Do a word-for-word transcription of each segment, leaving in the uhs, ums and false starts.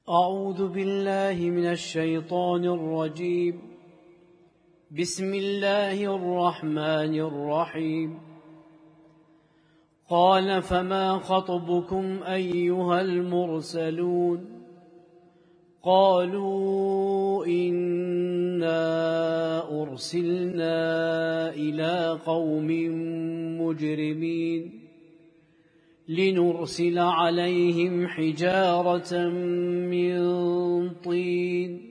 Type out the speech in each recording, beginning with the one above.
أعوذ بالله من الشيطان الرجيم. بسم الله الرحمن الرحيم. قال فما خطبكم أيها المرسلون؟ قالوا إنا أرسلنا إلى قوم مجرمين لنرسل عليهم حجارة من طين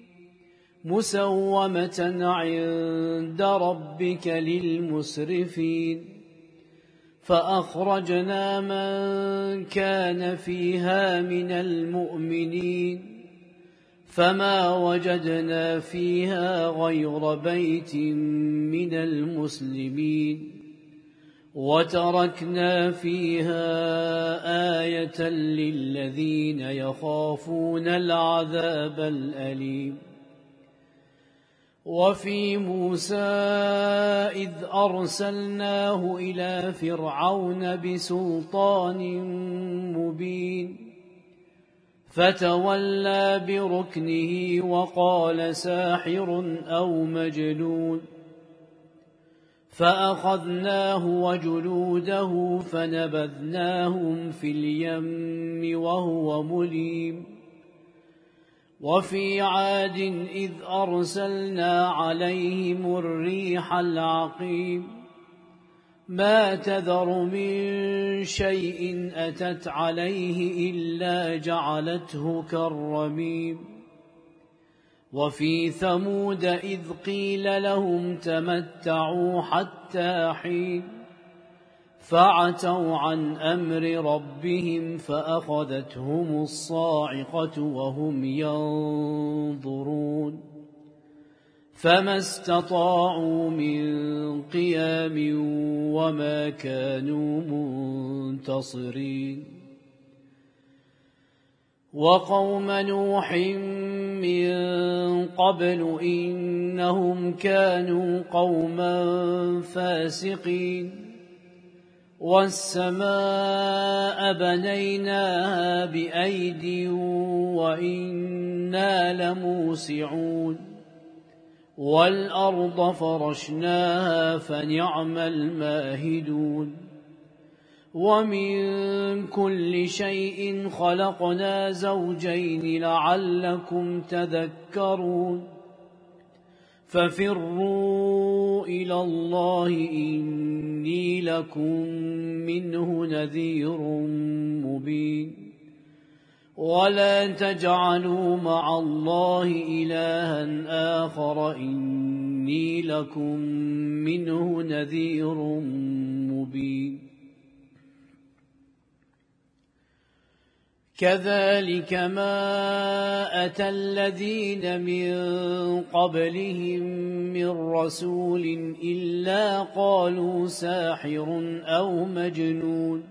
مسومة عند ربك للمسرفين. فأخرجنا من كان فيها من المؤمنين فما وجدنا فيها غير بيت من المسلمين وتركنا فيها آية للذين يخافون العذاب الأليم. وفي موسى إذ أرسلناه إلى فرعون بسلطان مبين فتولى بركنه وقال ساحر أو مجنون. فأخذناه وجلوده فنبذناهم في اليم وهو مليم. وفي عاد إذ أرسلنا عليهم الريح العقيم ما تذر من شيء أتت عليه إلا جعلته كالرميم. وفي ثمود إذ قيل لهم تمتعوا حتى حين فعتوا عن أمر ربهم فأخذتهم الصاعقة وهم ينظرون فما استطاعوا من قيام وما كانوا منتصرين. وقوم نوح من قبل إنهم كانوا قوما فاسقين. والسماء بنيناها بأيد وإنا لموسعون. والأرض فرشناها فنعم الماهدون. ومن كل شيء خلقنا زوجين لعلكم تذكرون. ففروا إلى الله إني لكم منه نذير مبين. ولا تجعلوا مع الله إلها آخر إني لكم منه نذير مبين. كذلك ما أتى الذين من قبلهم من رسول إلا قالوا ساحر أو مجنون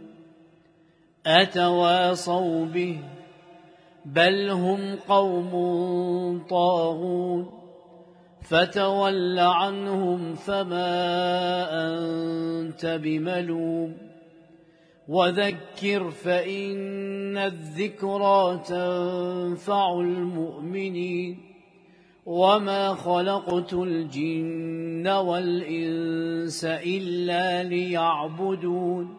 أتواصوا به بل هم قوم طاغون. فتول عنهم فما أنت بملوم وذكر فإن الذكرى تنفع المؤمنين. وما خلقت الجن والإنس إلا ليعبدون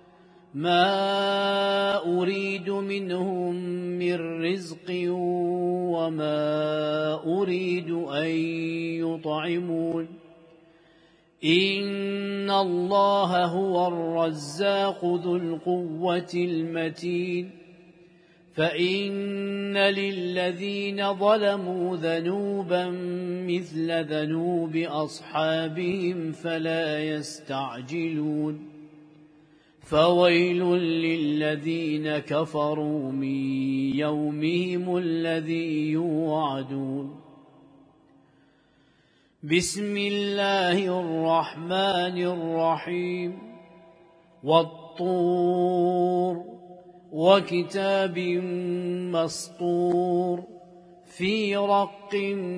ما أريد منهم من رزق وما أريد أن يطعمون. إن الله هو الرزاق ذو القوة المتين. فإن للذين ظلموا ذنوبا مثل ذنوب أصحابهم فلا يستعجلون. فويل للذين كفروا من يومهم الذي يوعدون. بسم الله الرحمن الرحيم. والطور وكتاب مسطور في رق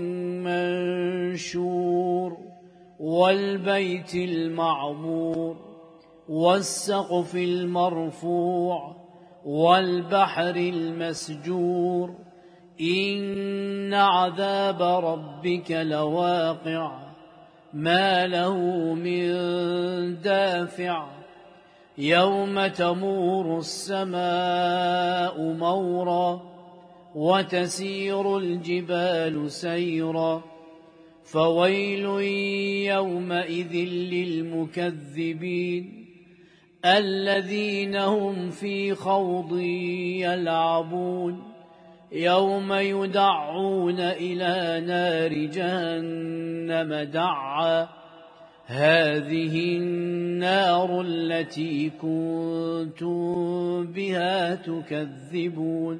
منشور. والبيت المعمور والسقف المرفوع والبحر المسجور إن عذاب ربك لواقع ما له من دافع يوم تمور السماء مورا وتسير الجبال سيرا فويل يومئذ للمكذبين الذين هم في خوض يلعبون يوم يدعون إلى نار جهنم دعا هذه النار التي كنتم بها تكذبون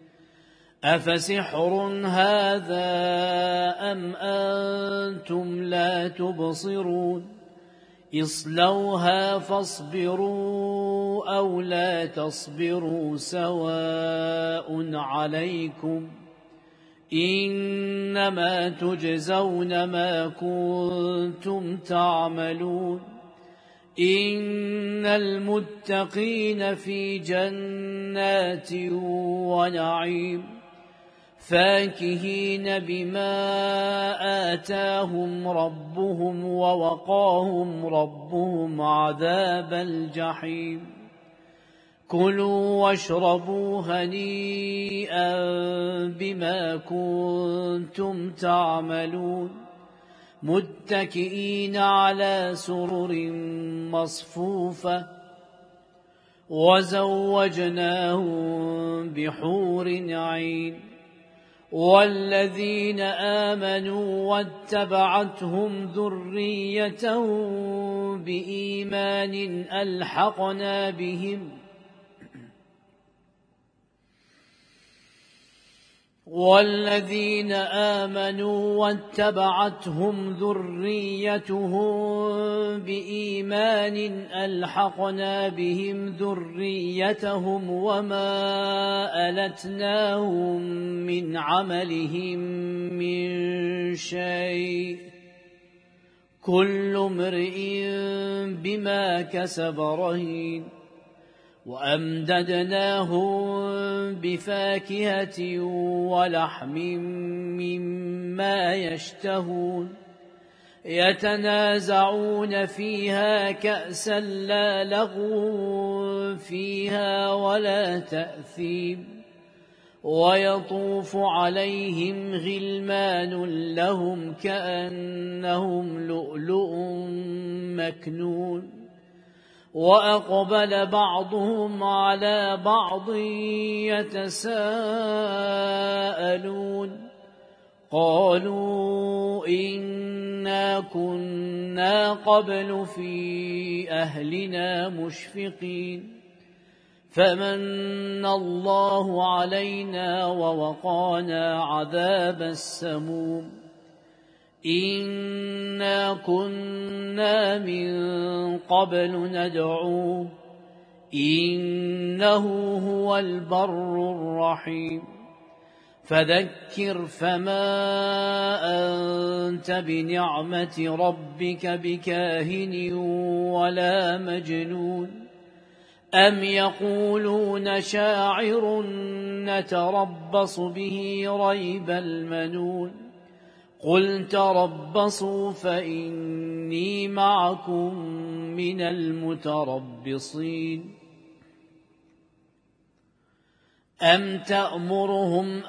أفسحر هذا أم أنتم لا تبصرون اصلوها فاصبروا أو لا تصبروا سواء عليكم إنما تجزون ما كنتم تعملون إن المتقين في جنات ونعيم فاكهين بما آتاهم ربهم ووقاهم ربهم عذاب الجحيم كلوا واشربوا هنيئا بما كنتم تعملون متكئين على سرر مصفوفة وزوجناهم بحور عين والذين آمنوا واتبعتهم ذريتهم بإيمان ألحقنا بهم والذين آمنوا واتبعتهم ذريتهم بإيمان ألحقنا بهم ذريتهم وما ألتناهم من عملهم من شيء كل امرئ بما كسب رهين وأمددناهم بفاكهة ولحم مما يشتهون يتنازعون فيها كأسا لا لغو فيها ولا تأثيم ويطوف عليهم غلمان لهم كأنهم لؤلؤ مكنون وأقبل بعضهم على بعض يتساءلون قالوا إنا كنا قبل في أهلنا مشفقين فمن الله علينا ووقانا عذاب السموم إنا كنا من قبل ندعوه إنه هو البر الرحيم فذكر فما أنت بنعمة ربك بكاهن ولا مجنون أم يقولون شاعر نتربص به ريب المنون قل تربصوا فإني معكم من المتربصين أم تأمرهم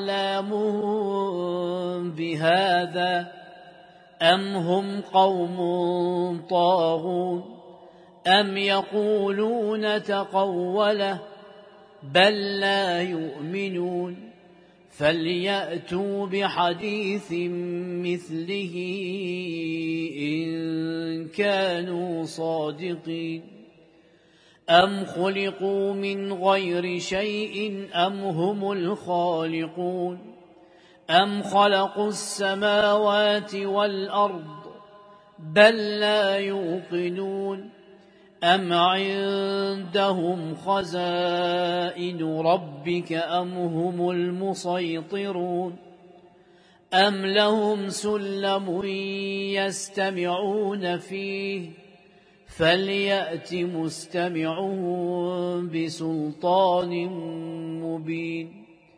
أحلامهم بهذا أم هم قوم طاغون أم يقولون تقوله بل لا يؤمنون فليأتوا بحديث مثله إن كانوا صادقين أم خلقوا من غير شيء أم هم الخالقون أم خلقوا السماوات والأرض بل لا يوقنون أم عندهم خزائن ربك أم هم المسيطرون أم لهم سلم يستمعون فيه فليأت مستمعهم بسلطان مبين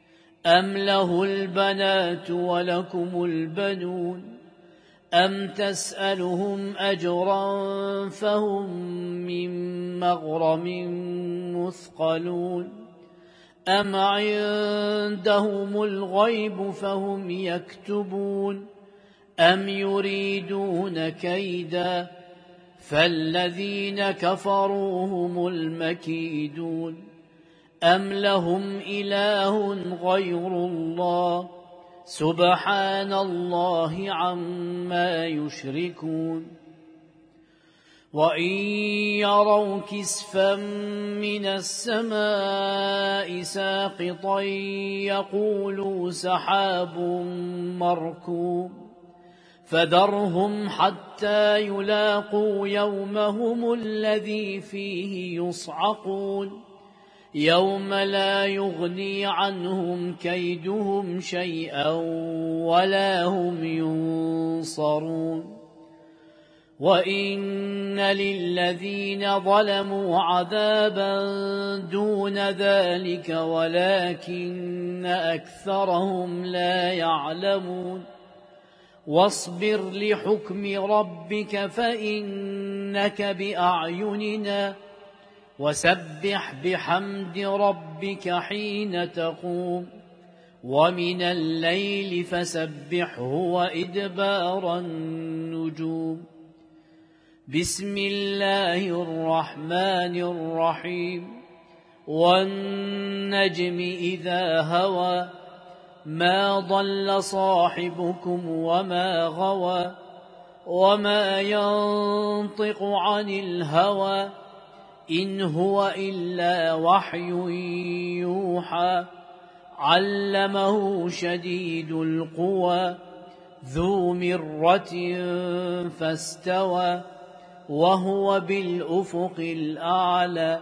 أم له البنات ولكم البنون أم تسألهم أجرا فهم من مغرم مثقلون أم عندهم الغيب فهم يكتبون أم يريدون كيدا فالذين كفروا هم المكيدون أم لهم إله غير الله سبحان الله عما يشركون وإن يروا كسفا من السماء ساقطا يقولوا سحاب مركوم فذرهم حتى يلاقوا يومهم الذي فيه يصعقون يوم لا يغني عنهم كيدهم شيئا ولا هم ينصرون وإن للذين ظلموا عذابا دون ذلك ولكن أكثرهم لا يعلمون واصبر لحكم ربك فإنك بأعيننا وسبح بحمد ربك حين تقوم ومن الليل فسبحه وإدبار النجوم بسم الله الرحمن الرحيم والنجم إذا هوى ما ضل صاحبكم وما غوى وما ينطق عن الهوى إن هو إلا وحي يوحى علمه شديد القوى ذو مرة فاستوى وهو بالأفق الأعلى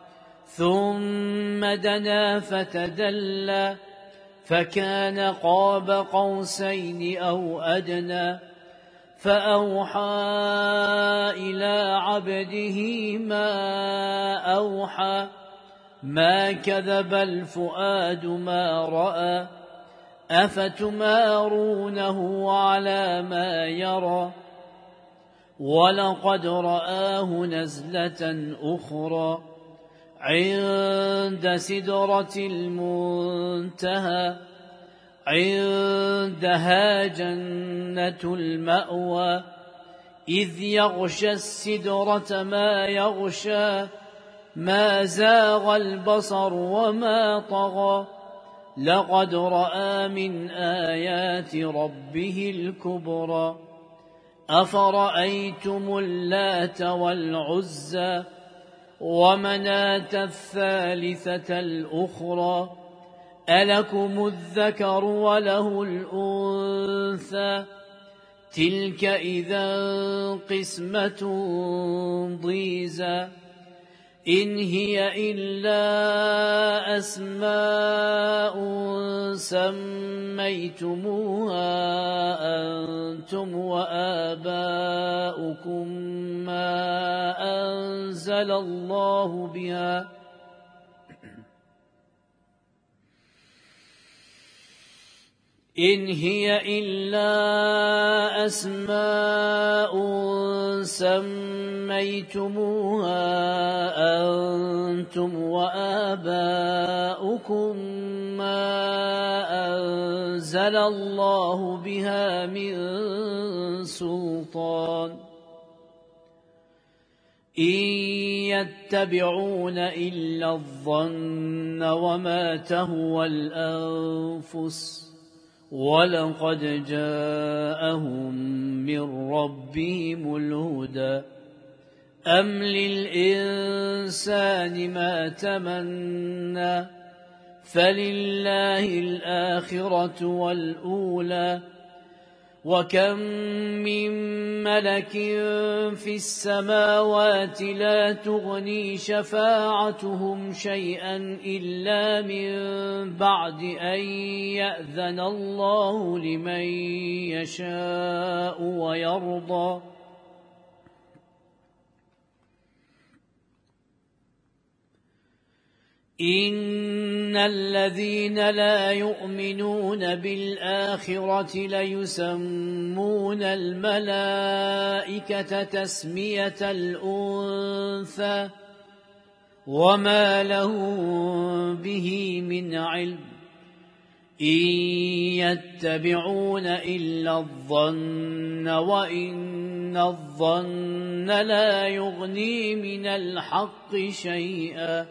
ثم دنا فتدلى فكان قاب قوسين أو أدنى فأوحى إلى عبده ما أوحى ما كذب الفؤاد ما رأى أفتمارونه على ما يرى ولقد رآه نزلة أخرى عند سدرة المنتهى عندها جنة المأوى إذ يغشى السدرة ما يغشى ما زاغ البصر وما طغى لقد رأى من آيات ربه الكبرى أفرأيتم اللات والعزى ومناة الثالثة الأخرى ألكم الذكر وله الأنثى تلك إذا قسمة ضيزى إن هي إلا أسماء سميتموها أنتم وآباؤكم ما أنزل الله بها إن هي إلا أسماء سميتموها أنتم وآباؤكم ما أنزل الله بها من سلطان إن يتبعون إلا الظن وما تهوى الأنفس ولقد جاءهم من ربهم الهدى أم للإنسان ما تمنى فلله الآخرة والأولى وكم من ملك في السماوات لا تغني شفاعتهم شيئا إلا من بعد أن يأذن الله لمن يشاء ويرضى إن الذين لا يؤمنون بالآخرة ليسمون الملائكة تسمية الأنثى وما لهم به من علم إن يتبعون إلا الظن وإن الظن لا يغني من الحق شيئا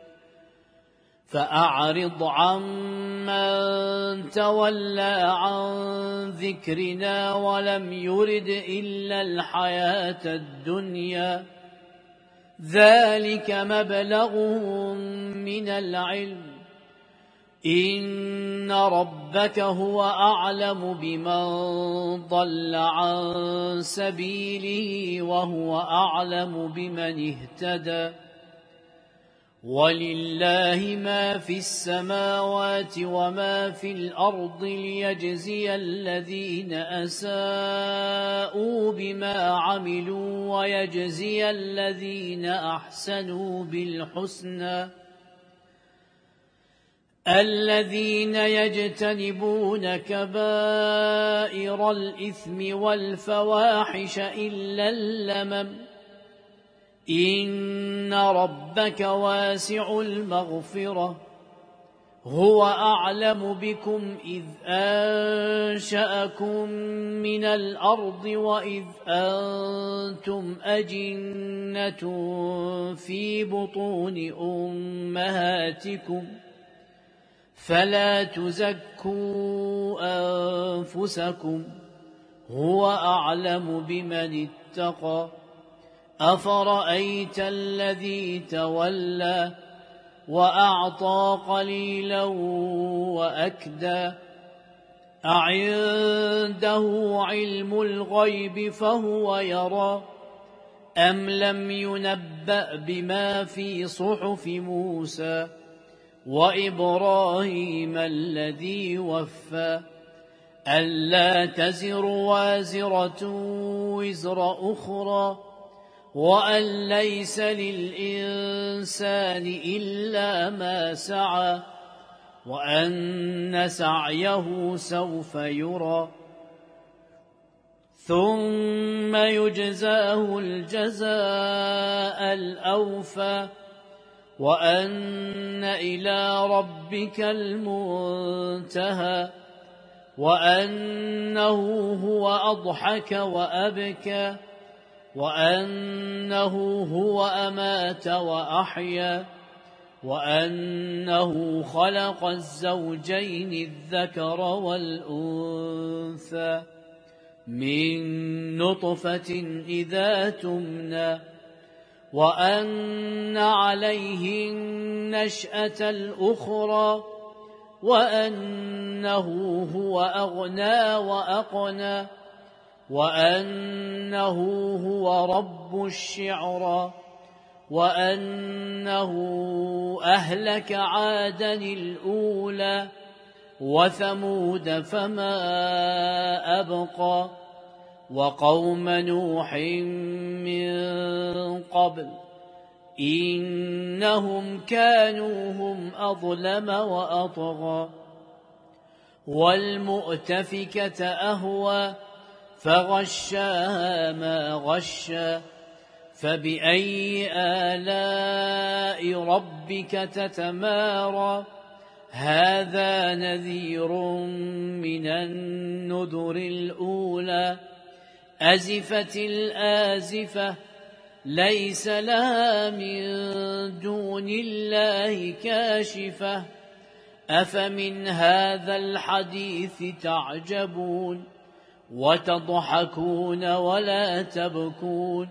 فأعرض عمن تولى عن ذكرنا ولم يرد إلا الحياة الدنيا ذلك مبلغهم من العلم إن ربك هو أعلم بمن ضل عن سبيله وهو أعلم بمن اهتدى ولله ما في السماوات وما في الأرض ليجزي الذين أساءوا بما عملوا ويجزي الذين أحسنوا بالحسنى الذين يجتنبون كبائر الإثم والفواحش إلا اللمم إن ربك واسع المغفرة هو أعلم بكم إذ أنشأكم من الأرض وإذ أنتم أجنة في بطون أمهاتكم فلا تزكوا أنفسكم هو أعلم بمن اتقى أفرأيت الذي تولى وأعطى قليلا وأكدى أعنده علم الغيب فهو يرى أم لم ينبأ بما في صحف موسى وإبراهيم الذي وفى ألا تزر وازرة وزر أخرى وأن ليس للإنسان إلا ما سعى وأن سعيه سوف يرى ثم يجزاه الجزاء الأوفى وأن إلى ربك المنتهى وأنه هو أضحك وأبكى وأنه هو أمات وأحيا وأنه خلق الزوجين الذكر والأنثى من نطفة إذا تمنى وأن عليه النشأة الأخرى وأنه هو أغنى وأقنى وأنه هو رب الشعرى وأنه أهلك عادا الأولى وثمود فما أبقى وقوم نوح من قبل إنهم كانوا هم أظلم وأطغى والمؤتفكة أهوى فغشاها ما غشى فبأي آلاء ربك تتمارى هذا نذير من النذر الأولى أزفت الآزفة ليس لها من دون الله كاشفة أفمن هذا الحديث تعجبون وتضحكون ولا تبكون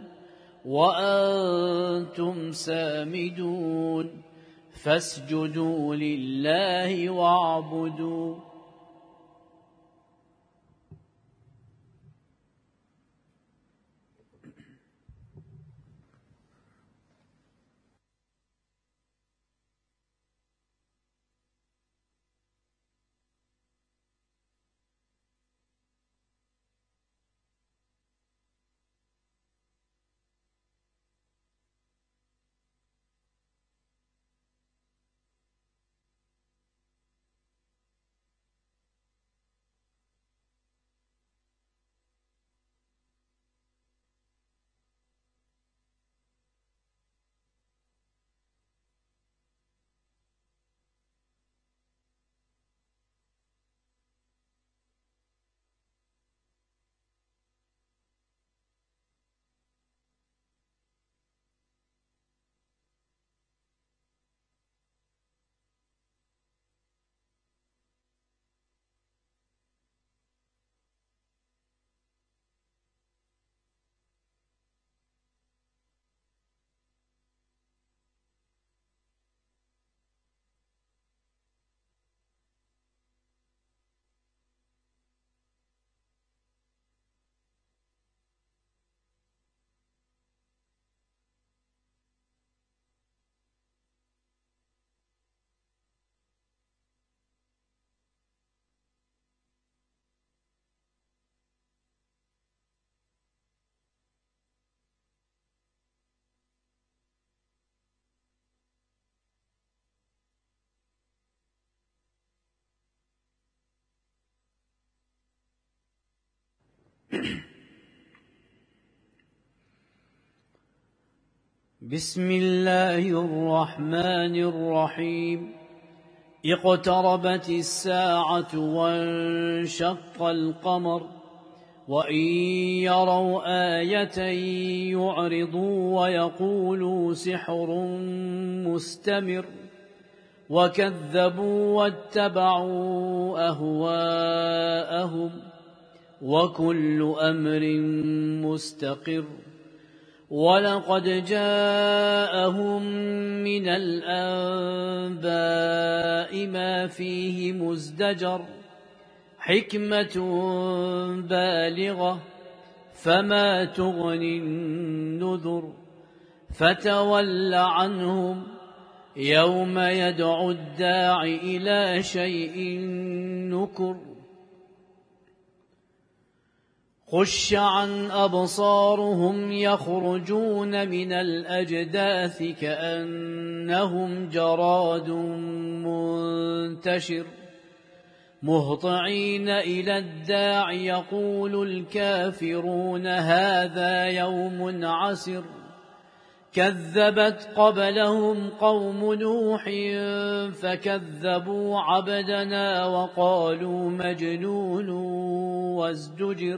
وأنتم سامدون فاسجدوا لله واعبدوا بسم الله الرحمن الرحيم اقتربت الساعة وانشق القمر وإن يروا آية يعرضوا ويقولوا سحر مستمر وكذبوا واتبعوا أهواءهم وكل أمر مستقر ولقد جاءهم من الأنباء ما فيه مزدجر حكمة بالغة فما تغني النذر فتول عنهم يوم يدعو الداع إلى شيء نكر خش عن أبصارهم يخرجون من الأجداث كأنهم جراد منتشر مهطعين إلى الداع يقول الكافرون هذا يوم عسر كذبت قبلهم قوم نوح فكذبوا عبدنا وقالوا مجنون وازدجر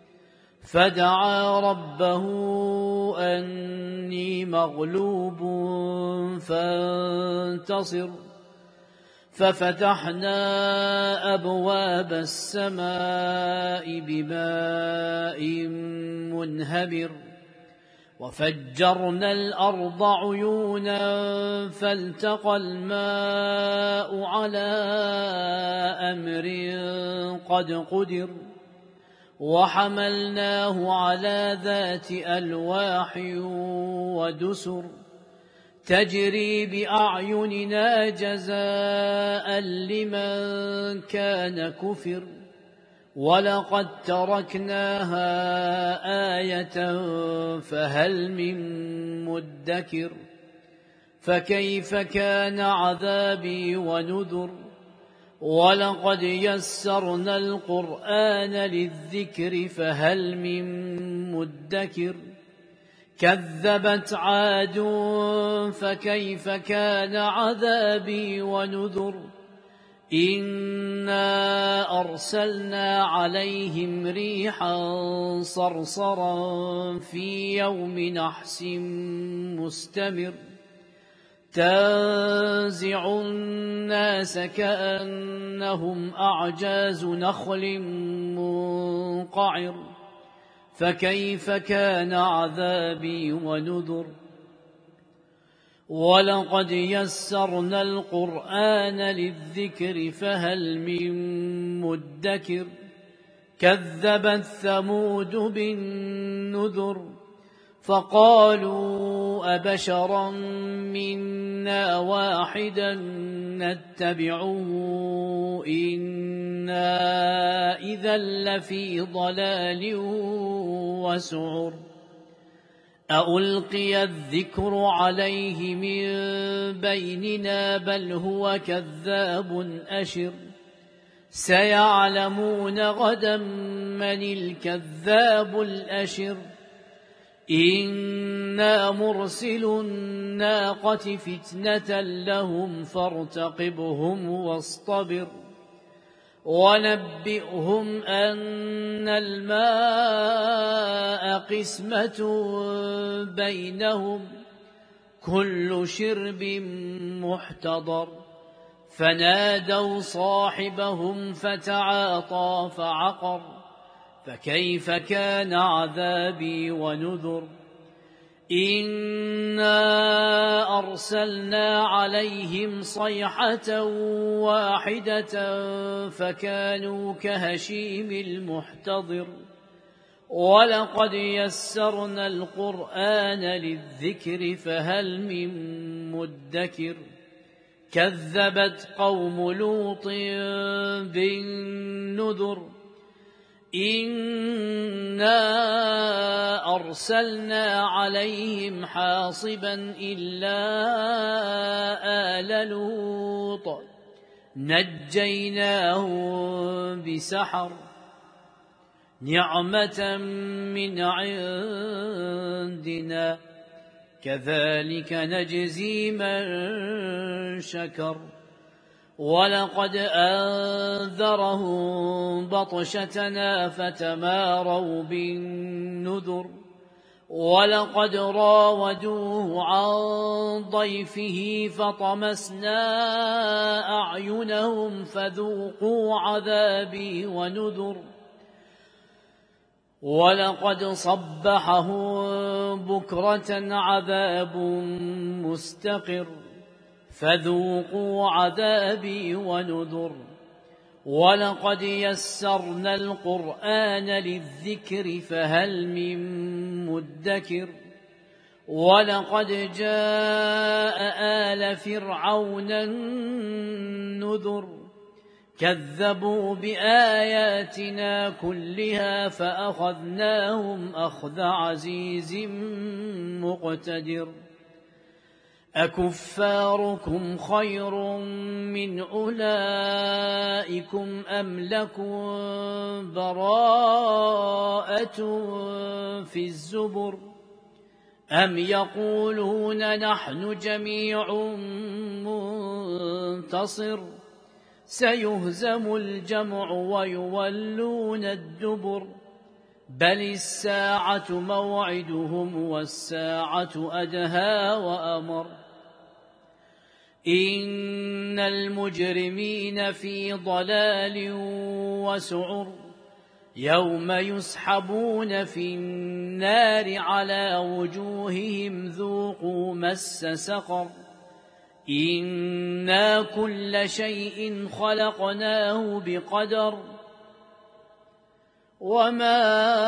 فدعا ربه أني مغلوب فانتصر ففتحنا أبواب السماء بماء منهمر وفجرنا الأرض عيونا فالتقى الماء على أمر قد قدر وحملناه على ذات ألواح ودسر تجري بأعيننا جزاء لمن كان كفر ولقد تركناها آية فهل من مدكر فكيف كان عذابي ونذر ولقد يسرنا القرآن للذكر فهل من مدكر كذبت عاد فكيف كان عذابي ونذر إنا أرسلنا عليهم ريحا صرصرا في يوم نحس مستمر تنزع الناس كأنهم أعجاز نخل منقعر فكيف كان عذابي ونذر ولقد يسرنا القرآن للذكر فهل من مدكر كذبت ثمود بالنذر فقالوا أبشرا منا واحدا نتبعه إنا إذا لفي ضلال وسعر أألقي الذكر عليه من بيننا بل هو كذاب أشر سيعلمون غدا من الكذاب الأشر إنا مرسل الناقة فتنة لهم فارتقبهم واصطبر ونبئهم أن الماء قسمة بينهم كل شرب محتضر فنادوا صاحبهم فتعاطى فعقر فكيف كان عذابي ونذر إنا أرسلنا عليهم صيحة واحدة فكانوا كهشيم المحتضر ولقد يسرنا القرآن للذكر فهل من مدكر كذبت قوم لوط بالنذر إنا أرسلنا عليهم حاصبا إلا آل لوط نجيناهم بسحر نعمة من عندنا كذلك نجزي من شكر ولقد أنذرهم بطشتنا فتماروا بالنذر ولقد راودوه عن ضيفه فطمسنا أعينهم فذوقوا عذابي ونذر ولقد صبحهم بكرة عذاب مستقر فذوقوا عذابي ونذر ولقد يسرنا القرآن للذكر فهل من مدكر ولقد جاء آل فرعون النذر كذبوا بآياتنا كلها فأخذناهم أخذ عزيز مقتدر أكفاركم خير من أولئكم أم لكم براءة في الزبر أم يقولون نحن جميع منتصر سيهزم الجمع ويولون الدبر بل الساعة موعدهم والساعة أدهى وأمر إن المجرمين في ضلال وسعر يوم يسحبون في النار على وجوههم ذوقوا مس سقر إنا كل شيء خلقناه بقدر وما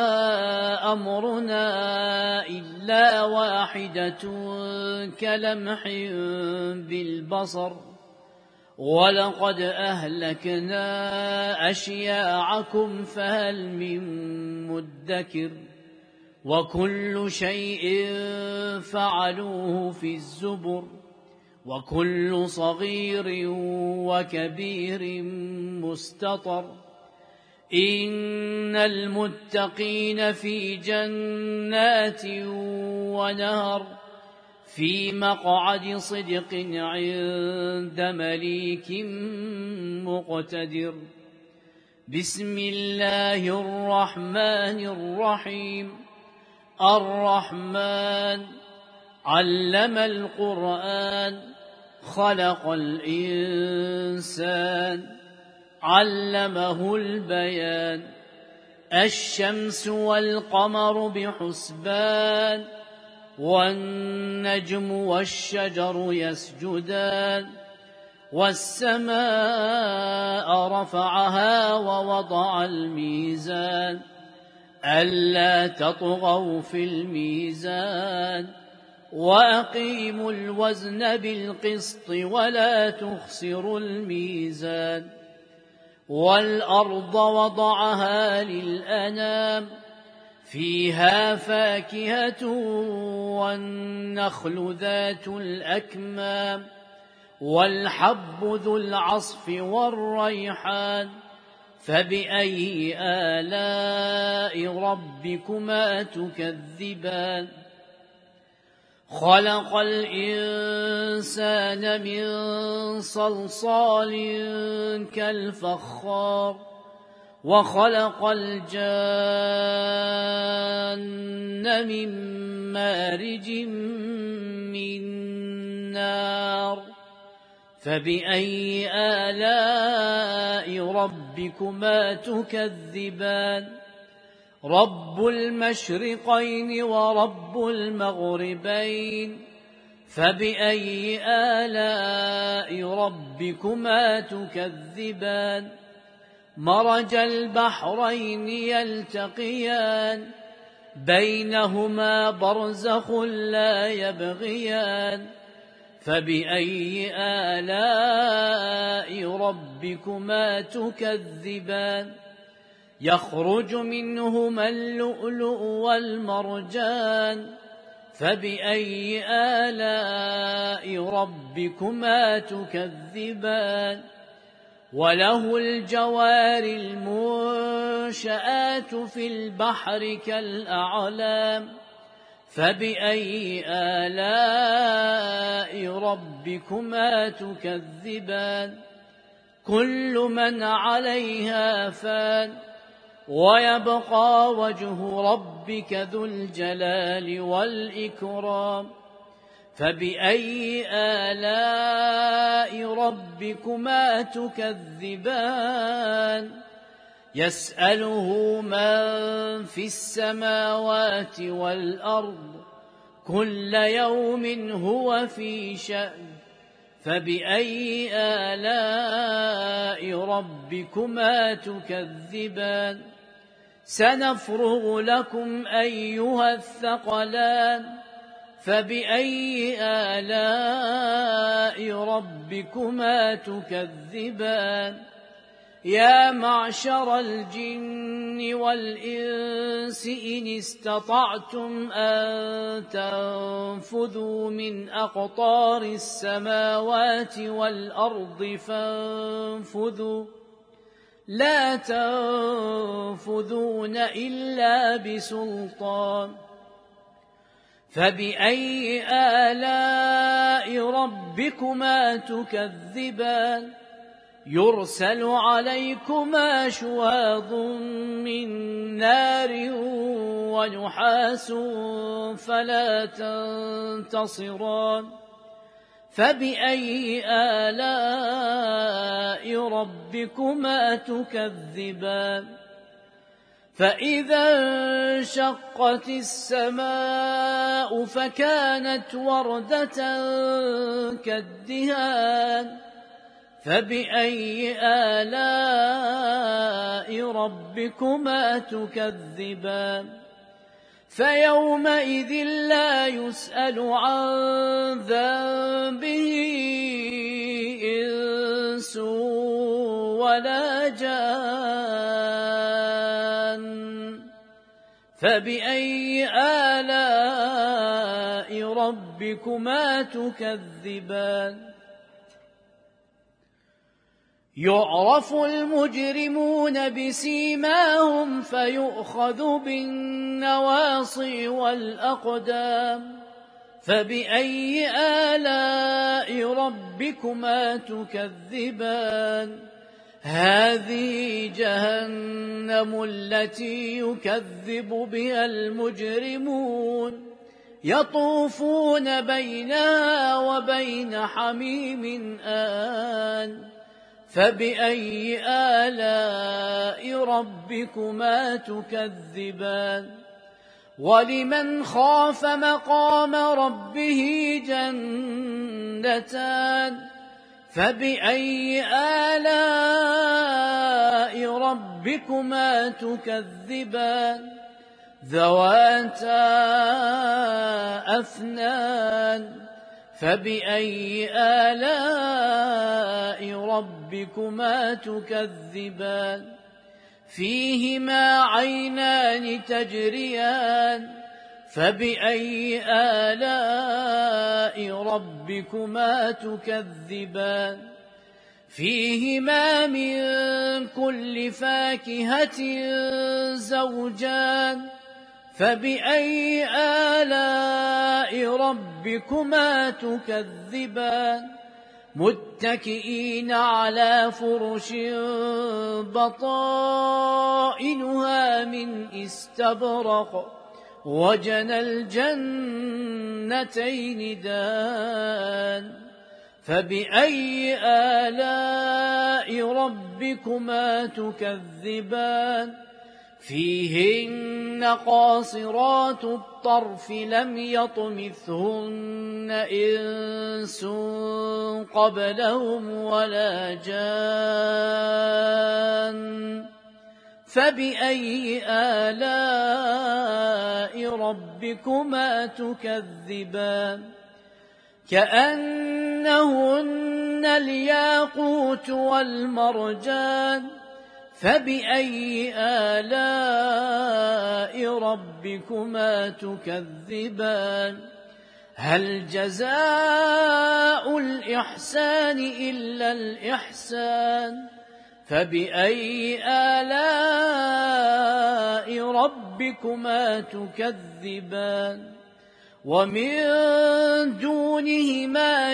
أمرنا إلا واحدة كلمح بالبصر ولقد أهلكنا أشياعكم فهل من مدكر وكل شيء فعلوه في الزبر وكل صغير وكبير مستطر إن المتقين في جنات ونهر في مقعد صدق عند مليك مقتدر بسم الله الرحمن الرحيم الرحمن علم القرآن خلق الإنسان علمه البيان الشمس والقمر بحسبان والنجم والشجر يسجدان والسماء رفعها ووضع الميزان ألا تطغوا في الميزان وأقيموا الوزن بالقسط ولا تخسروا الميزان والأرض وضعها للأنام فيها فاكهة والنخل ذات الأكمام والحب ذو العصف والريحان فبأي آلاء ربكما تكذبان خلق الإنسان من صلصال كالفخار وخلق الجان من مارج من نار فبأي آلاء ربكما تكذبان رب المشرقين ورب المغربين فبأي آلاء ربكما تكذبان مرج البحرين يلتقيان بينهما برزخ لا يبغيان فبأي آلاء ربكما تكذبان يخرج منهما اللؤلؤ والمرجان فبأي آلاء ربكما تكذبان وله الجوار المنشآت في البحر كالأعلام فبأي آلاء ربكما تكذبان كل من عليها فان ويبقى وجه ربك ذو الجلال والإكرام فبأي آلاء ربكما تكذبان يسأله من في السماوات والأرض كل يوم هو في شأن فبأي آلاء ربكما تكذبان سنفرغ لكم أيها الثقلان فبأي آلاء ربكما تكذبان يا معشر الجن والإنس إن استطعتم أن تنفذوا من أقطار السماوات والأرض فانفذوا لا تنفذون إلا بسلطان فبأي آلاء ربكما تكذبان يرسل عليكما شواظ من نار ونحاس فلا تنتصران فبأي آلاء ربكما تكذبان فإذا انشقت السماء فكانت وردة كالدهان فبأي آلاء ربكما تكذبان فيومئذ لا يسأل عن ذنبه إنس ولا جان فبأي آلاء ربكما تكذبان يعرف المجرمون بسيماهم فيؤخذ بالنواصي والأقدام فبأي آلاء ربكما تكذبان هذه جهنم التي يكذب بها المجرمون يطوفون بينها وبين حميم آن فبأي آلاء ربكما تكذبان ولمن خاف مقام ربه جنتان فبأي آلاء ربكما تكذبان ذواتا أفنان فبأي آلاء ربكما تكذبان فيهما عينان تجريان فبأي آلاء ربكما تكذبان فيهما من كل فاكهة زوجان فبأي آلاء ربكما تكذبان متكئين على فرش بطائنها من استبرق وجنى الجنتين دان فبأي آلاء ربكما تكذبان فيهن قاصرات الطرف لم يطمثهن إنس قبلهم ولا جان فبأي آلاء ربكما تكذبان كأنهن الياقوت والمرجان فبأي آلاء ربكما تكذبان هل جزاء الإحسان إلا الإحسان فبأي آلاء ربكما تكذبان ومن دونهما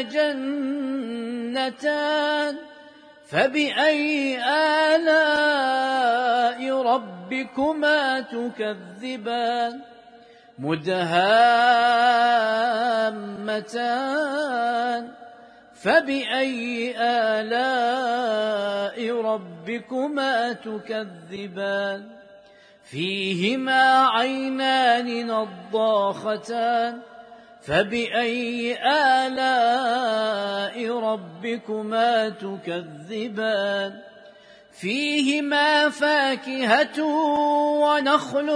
جنتان فبأي آلاء ربكما تكذبان مدهامتان فبأي آلاء ربكما تكذبان فيهما عينان نضاختان فبأي آلاء ربكما تكذبان فيهما فاكهة ونخل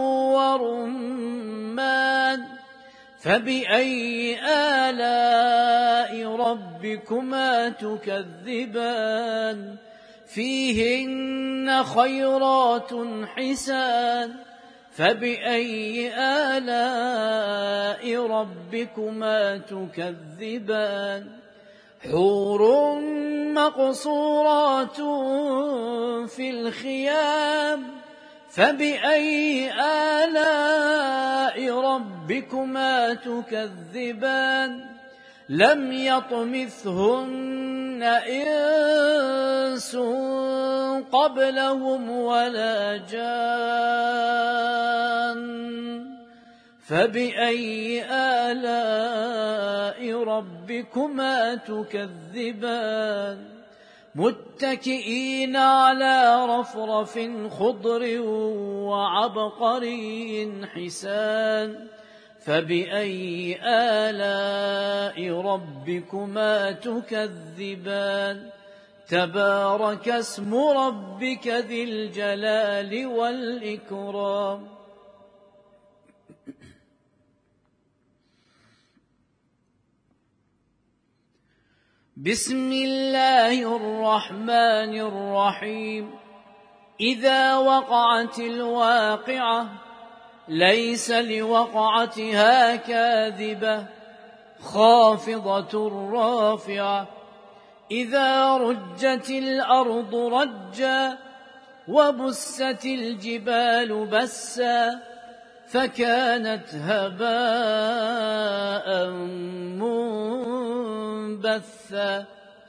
ورمان فبأي آلاء ربكما تكذبان فيهن خيرات حسان فبأي آلاء ربكما تكذبان حور مقصورات في الخيام فبأي آلاء ربكما تكذبان لم يطمثهن إنس قبلهم ولا جان فبأي آلاء ربكما تكذبان متكئين على رفرف خضر وعبقري حسان فبأي آلاء ربكما تكذبان تبارك اسم ربك ذي الجلال والإكرام بسم الله الرحمن الرحيم إذا وقعت الواقعة ليس لوقعتها كاذبة خافضة رافعة إذا رجت الأرض رجا وبست الجبال بسا فكانت هباء منبثا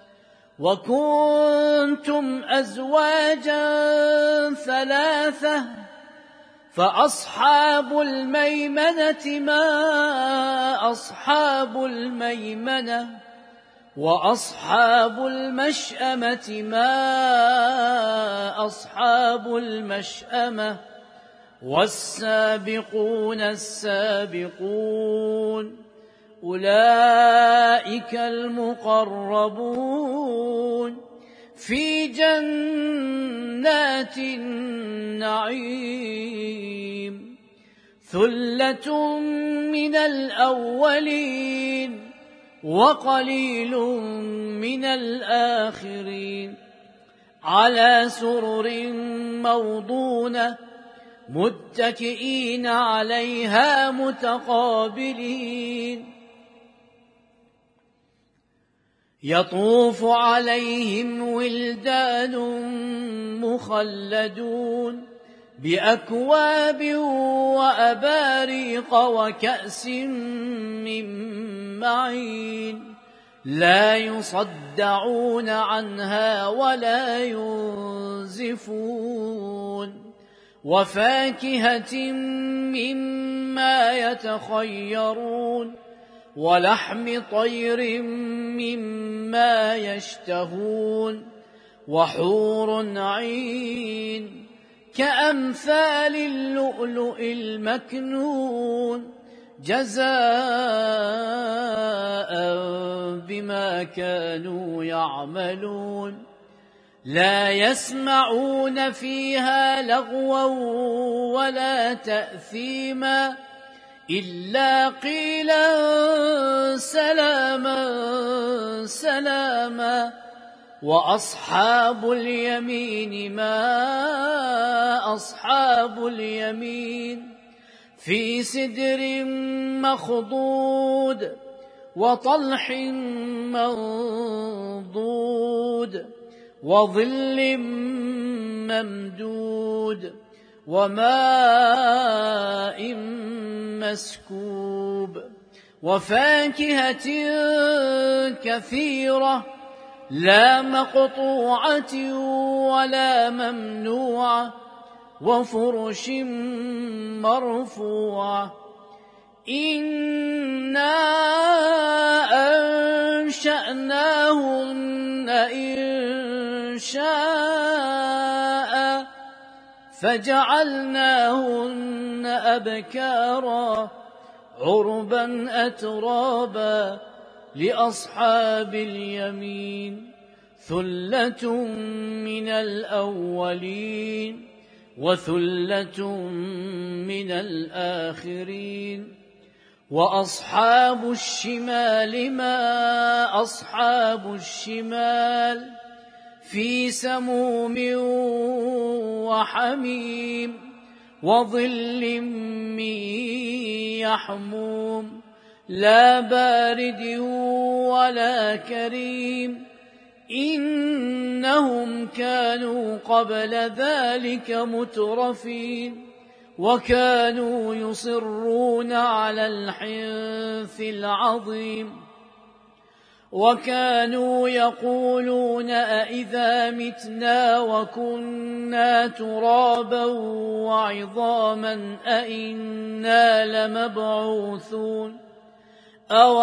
وكنتم أزواجا ثلاثة فأصحاب الميمنة ما أصحاب الميمنة وأصحاب المشأمة ما أصحاب المشأمة والسابقون السابقون أولئك المقربون في جنات النعيم ثلة من الأولين وقليل من الآخرين على سرر موضونة متكئين عليها متقابلين يطوف عليهم ولدان مخلدون بأكواب وأباريق وكأس من معين لا يصدعون عنها ولا ينزفون وفاكهة مما يتخيرون ولحم طير مما يشتهون وحور عين كأمثال اللؤلؤ المكنون جزاء بما كانوا يعملون لا يسمعون فيها لغوا ولا تأثيما إلا قيلا سلاما سلاما وأصحاب اليمين ما أصحاب اليمين في سدر مخضود وطلح منضود وظل ممدود وماء مسكوب وفاكهة كثيرة لا مقطوعة ولا ممنوعة وفرش مرفوعة إنا أنشأناهن إنشاء فجعلناهن أبكارا عربا أترابا لأصحاب اليمين ثلة من الأولين وثلة من الآخرين وأصحاب الشمال ما أصحاب الشمال في سموم وحميم وظل من يحموم لا بارد ولا كريم إنهم كانوا قبل ذلك مترفين وكانوا يصرون على الحنث العظيم وكانوا يقولون أئذا متنا وكنا ترابا وعظاما أئنا لمبعوثون أو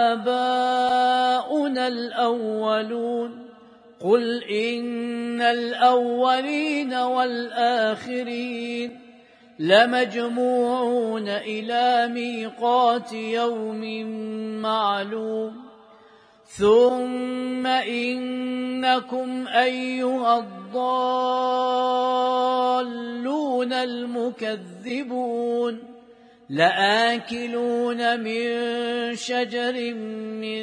آباؤنا الأولون قل إن الأولين والآخرين لمجموعون إلى ميقات يوم معلوم ثم إنكم أيها الضالون المكذبون لآكلون من شجر من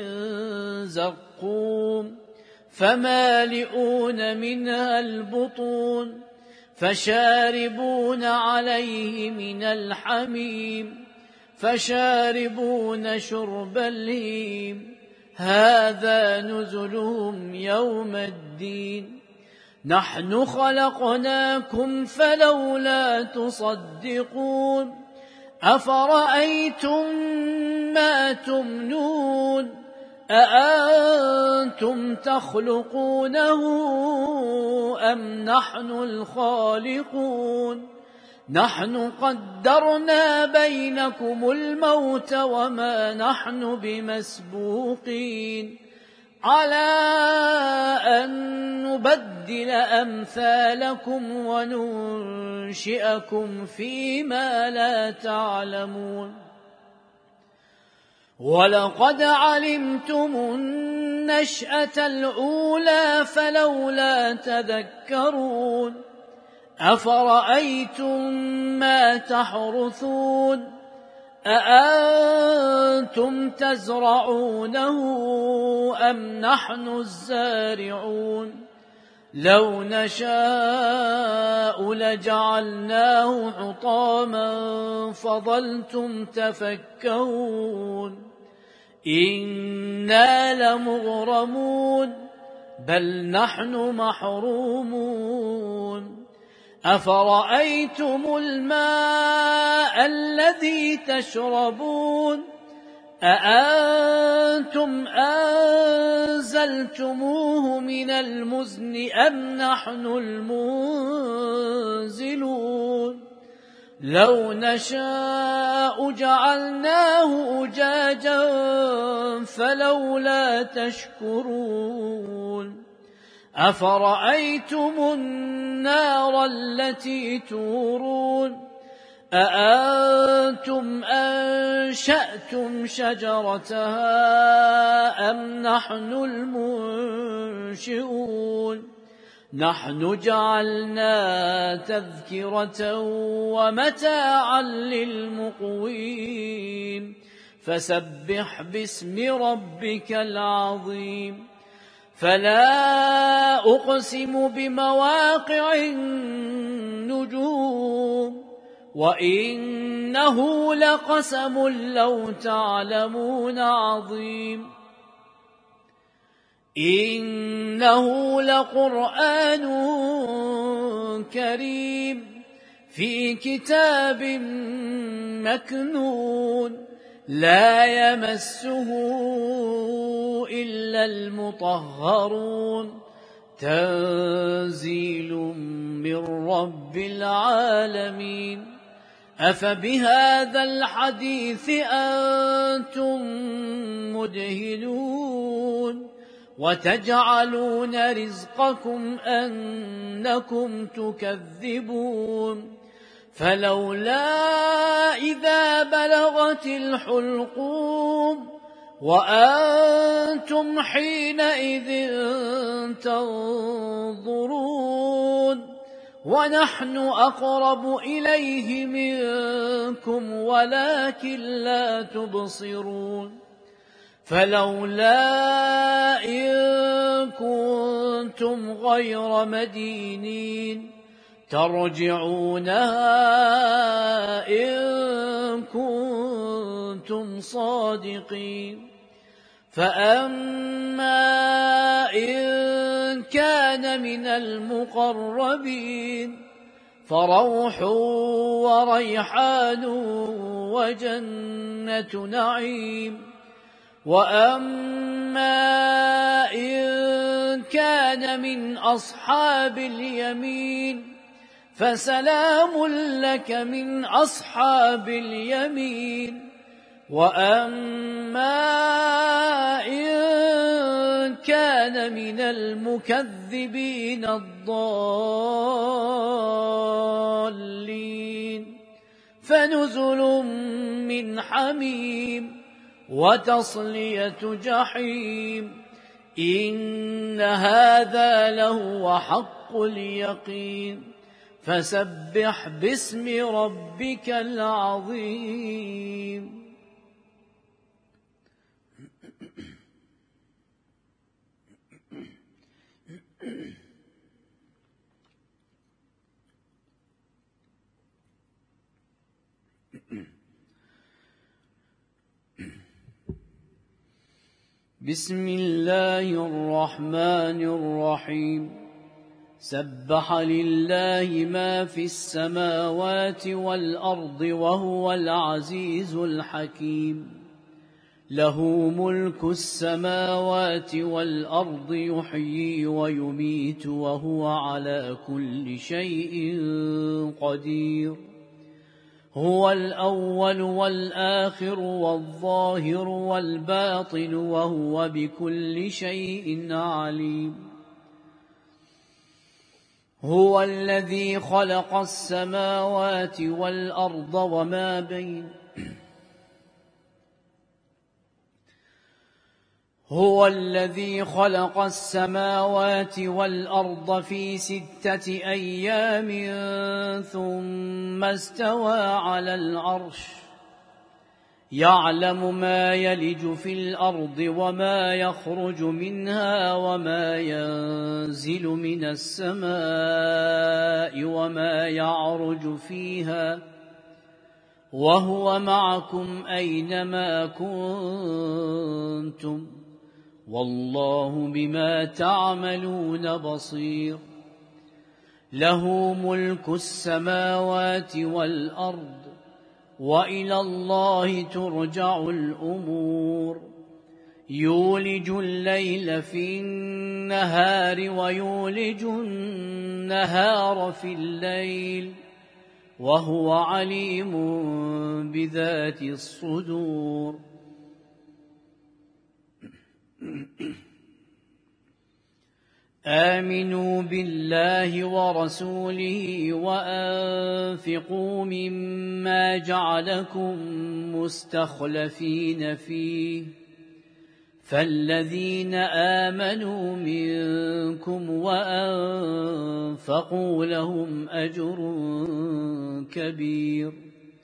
زقوم فمالئون منها البطون فشاربون عليه من الحميم فشاربون شرب الهيم هذا نزلهم يوم الدين نحن خلقناكم فلولا تصدقون أفرأيتم ما تمنون أأنتم تخلقونه أم نحن الخالقون نحن قدرنا بينكم الموت وما نحن بمسبوقين على أن نبدل أمثالكم وننشئكم فيما لا تعلمون ولقد علمتم النشأة الأولى فلولا تذكرون أفرأيتم ما تحرثون أأنتم تزرعونه أم نحن الزارعون لو نشاء لجعلناه حطاما فظلتم تفكهون إنا لمغرمون بل نحن محرومون أفرأيتم الماء الذي تشربون أأنتم أنزلتموه من المزن أم نحن المنزلون لو نشاء جعلناه أجاجا فلولا تشكرون أفرأيتم النار التي تورون أأنتم أنشأتم شجرتها أم نحن المنشئون نحن جعلنا تذكرة ومتاعا للمقوين فسبح باسم ربك العظيم فلا أقسم بمواقع النجوم وإنه لقسم لو تعلمون عظيم إنه لقرآن كريم في كتاب مكنون لا يمسه إلا المطهرون تنزيل من رب العالمين أفبهذا الحديث أنتم مدهنون وتجعلون رزقكم أنكم تكذبون فلولا إذا بلغت الحلقوم وأنتم حينئذ تنظرون ونحن أقرب إليه منكم ولكن لا تبصرون فلولا إن كنتم غير مدينين ترجعونها إن كنتم صادقين فأما إن كان من المقربين فروح وريحان وجنة نعيم وأما إن كان من أصحاب اليمين فسلام لك من أصحاب اليمين وأما إن كان من المكذبين الضالين فنزل من حميم وتصلية جحيم إن هذا لهو حق اليقين فسبح باسم ربك العظيم بسم الله الرحمن الرحيم سبح لله ما في السماوات والأرض وهو العزيز الحكيم له ملك السماوات والأرض يحيي ويميت وهو على كل شيء قدير هو الأول والآخر والظاهر والباطن وهو بكل شيء عليم هو الذي خلق السماوات والأرض وما بين هو الذي خلق السماوات والأرض في ستة أيام ثم استوى على العرش يعلم ما يلج في الأرض وما يخرج منها وما ينزل من السماء وما يعرج فيها وهو معكم أينما كنتم والله بما تعملون بصير له ملك السماوات والأرض وإلى الله ترجع الأمور يولج الليل في النهار ويولج النهار في الليل وهو عليم بذات الصدور آمنوا بالله ورسوله وأنفقوا مما جعلكم مستخلفين فيه فالذين آمنوا منكم وأنفقوا لهم أجر كبير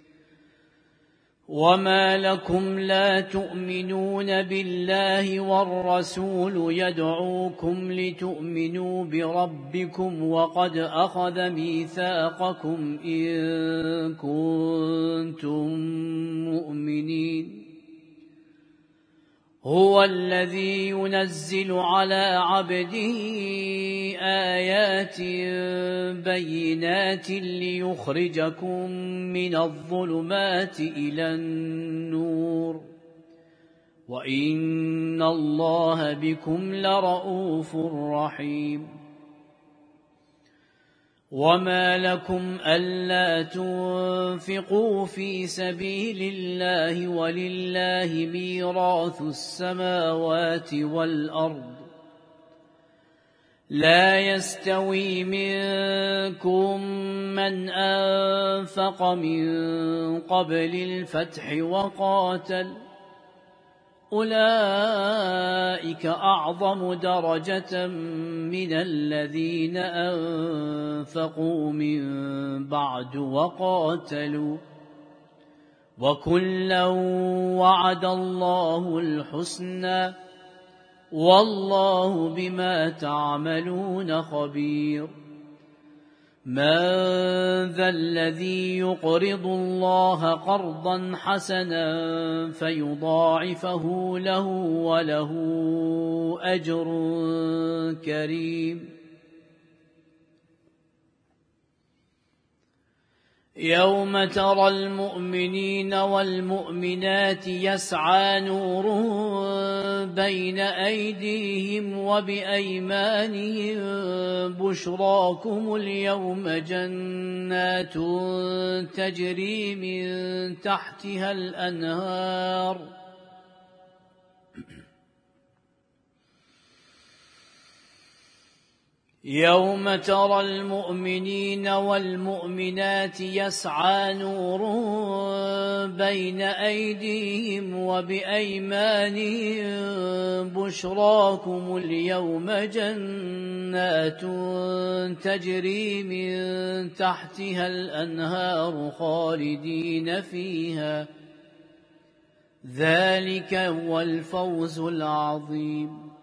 وما لكم لا تؤمنون بالله والرسول يدعوكم لتؤمنوا بربكم وقد أخذ ميثاقكم إن كنتم مؤمنين هو الذي ينزل على عبده آيات بينات ليخرجكم من الظلمات إلى النور وإن الله بكم لرءوف رحيم وما لكم ألا تنفقوا في سبيل الله ولله ميراث السماوات والأرض لا يستوي منكم من أنفق من قبل الفتح وقاتل أولئك أعظم درجة من الذين أنفقوا من بعد وقاتلوا وكلا وعد الله الحسنى والله بما تعملون خبير من ذا الذي يقرض الله قرضا حسنا فيضاعفه له وله أجر كريم يوم ترى المؤمنين والمؤمنات يسعى نورهم بين أيديهم وبأيمانهم بشراكم اليوم جنات تجري من تحتها الأنهار يوم ترى المؤمنين والمؤمنات يسعى نورهم بين أيديهم وبأيمانهم بشراكم اليوم جنات تجري من تحتها الأنهار خالدين فيها ذلك هو الفوز العظيم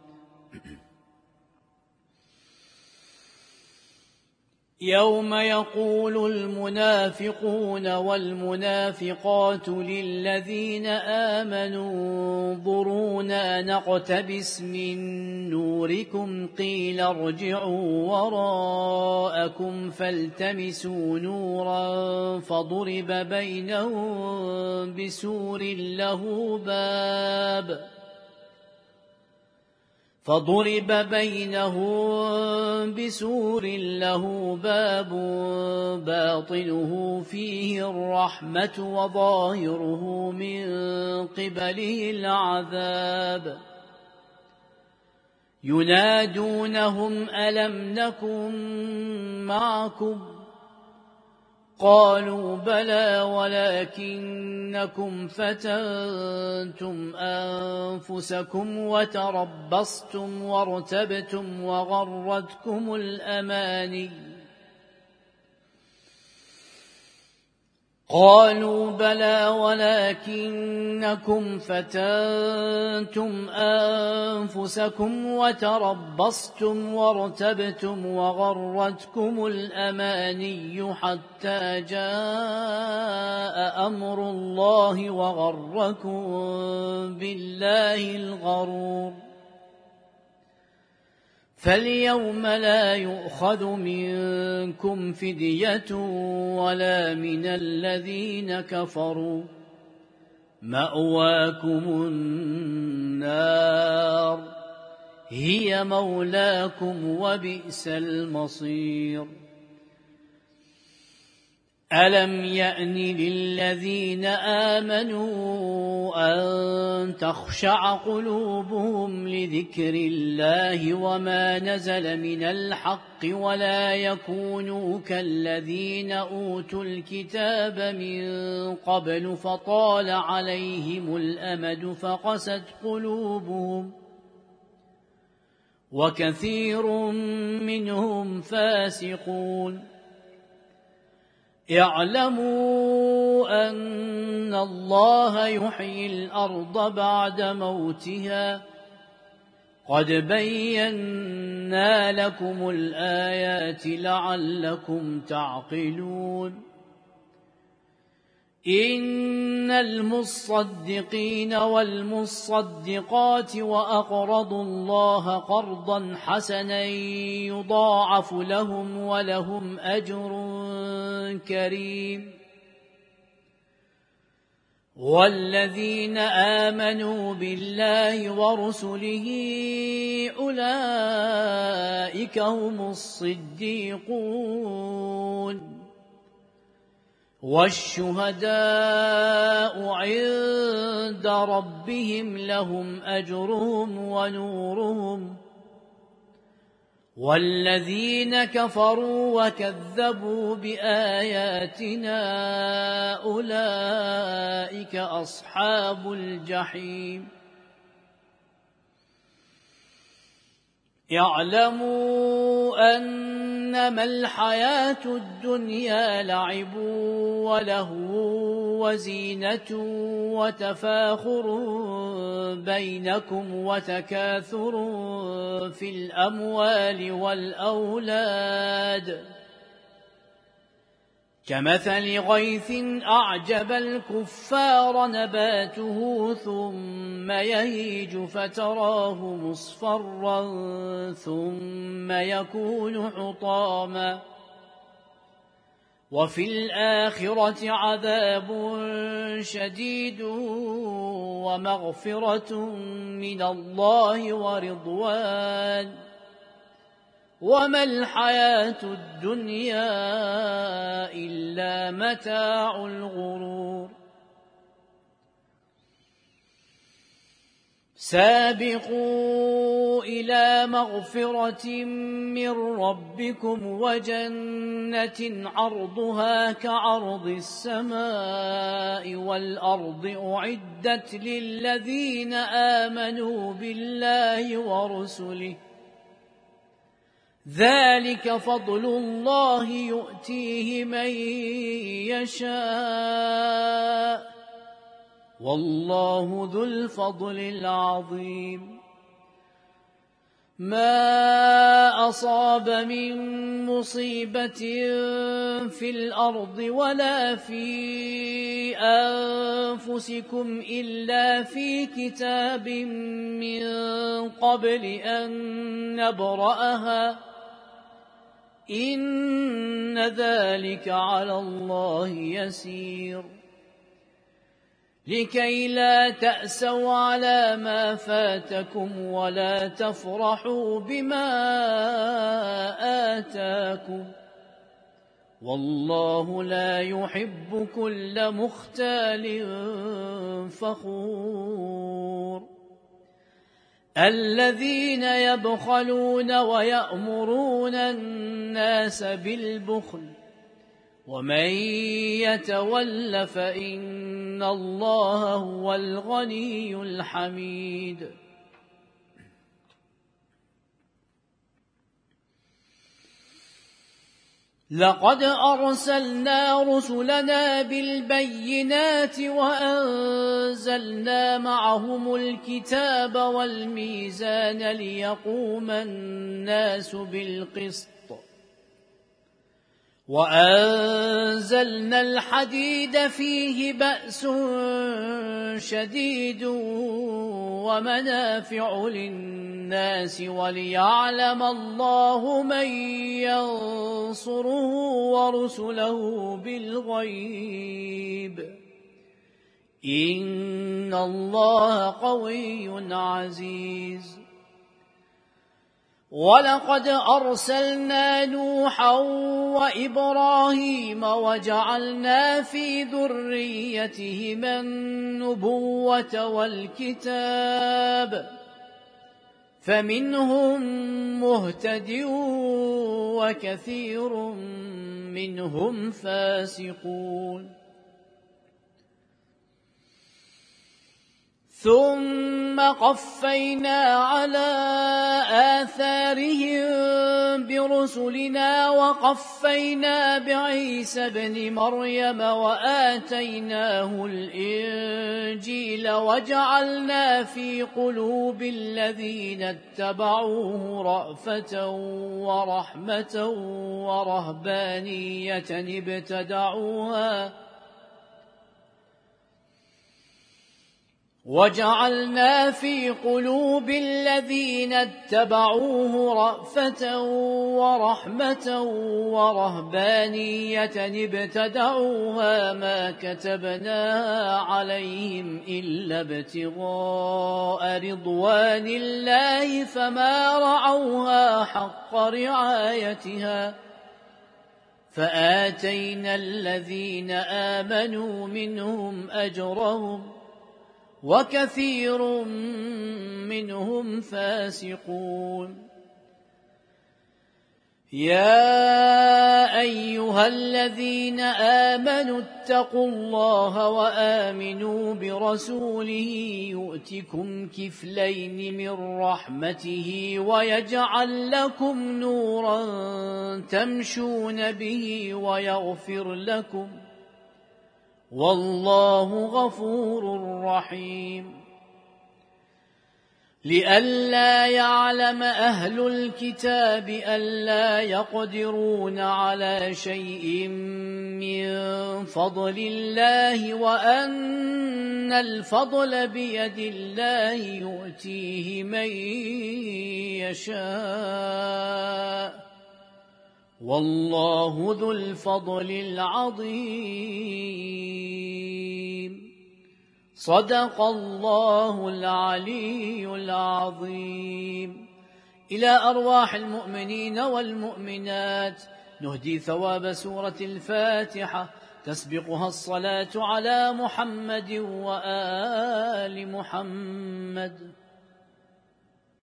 يوم يقول المنافقون والمنافقات للذين آمنوا انظرونا نقتبس من نوركم قيل ارجعوا وراءكم فالتمسوا نورا فضرب بينهم بسور له باب فضرب بينهم بسور له باب باطنه فيه الرحمة وظاهره من قبله العذاب ينادونهم ألم نكن معكم قالوا بلى ولكنكم فتنتم أنفسكم وتربصتم وارتبتم وغرتكم الأماني قالوا بلى ولكنكم فتنتم أنفسكم وتربصتم وارتبتم وغرتكم الأماني حتى جاء أمر الله وغركم بالله الغرور فاليوم لا يؤخذ منكم فدية ولا من الذين كفروا مأواكم النار هي مولاكم وبئس المصير ألم يأن للذين آمنوا أن تخشع قلوبهم لذكر الله وما نزل من الحق ولا يكونوا كالذين أوتوا الكتاب من قبل فطال عليهم الأمد فقست قلوبهم وكثير منهم فاسقون اعلموا أن الله يحيي الأرض بعد موتها قد بينا لكم الآيات لعلكم تعقلون إن المصدقين والمصدقات وأقرضوا الله قرضا حسنا يضاعف لهم ولهم أجر كريم والذين آمنوا بالله ورسله أولئك هم الصديقون والشهداء عند ربهم لهم أجرهم ونورهم والذين كفروا وكذبوا بآياتنا أولئك أصحاب الجحيم اعلموا أنما الحياة الدنيا لعب ولهو وزينة وتفاخر بينكم وتكاثر في الأموال والأولاد كمثل غيث أعجب الكفار نباته ثم يهيج فتراه مصفرا ثم يكون حطاما وفي الآخرة عذاب شديد ومغفرة من الله ورضوان وما الحياة الدنيا إلا متاع الغرور سابقوا إلى مغفرة من ربكم وجنة عرضها كعرض السماء والأرض أعدت للذين آمنوا بالله ورسله ذلك فضل الله يؤتيه من يشاء والله ذو الفضل العظيم ما أصاب من مصيبة في الأرض ولا في أنفسكم إلا في كتاب من قبل أن نبرأها إن ذلك على الله يسير لكي لا تأسوا على ما فاتكم ولا تفرحوا بما آتاكم والله لا يحب كل مختال فخور الذين يبخلون ويأمرون الناس بالبخل ومن يتول فإن الله هو الغني الحميد لقد أرسلنا رسلنا بالبينات وأنزلنا معهم الكتاب والميزان ليقوم الناس بالقسط وأنزلنا الحديد فيه بأس شديد ومنافع للناس وليعلم الله من ينصره ورسله بالغيب إن الله قوي عزيز ولقد أرسلنا نوحا وإبراهيم وجعلنا في ذريتهما النبوة والكتاب فمنهم مهتد وكثير منهم فاسقون ثم قفينا على آثارهم برسلنا وقفينا بعيسى ابن مريم وآتيناه الإنجيل وجعلنا في قلوب الذين اتبعوه رأفة ورحمة ورهبانية ابتدعوها وجعلنا في قلوب الذين اتبعوه رأفة ورحمة ورهبانية ابتدعوها ما كتبناها عليهم إلا ابتغاء رضوان الله فما رعوها حق رعايتها فآتينا الذين آمنوا منهم أجرهم وكثير منهم فاسقون يا أيها الذين آمنوا اتقوا الله وآمنوا برسوله يؤتكم كفلين من رحمته ويجعل لكم نورا تمشون به ويغفر لكم والله غفور رحيم لئلا يعلم أهل الكتاب ألا يقدرون على شيء من فضل الله وأن الفضل بيد الله يؤتيه من يشاء والله ذو الفضل العظيم صدق الله العلي العظيم إلى أرواح المؤمنين والمؤمنات نهدي ثواب سورة الفاتحة تسبقها الصلاة على محمد وآل محمد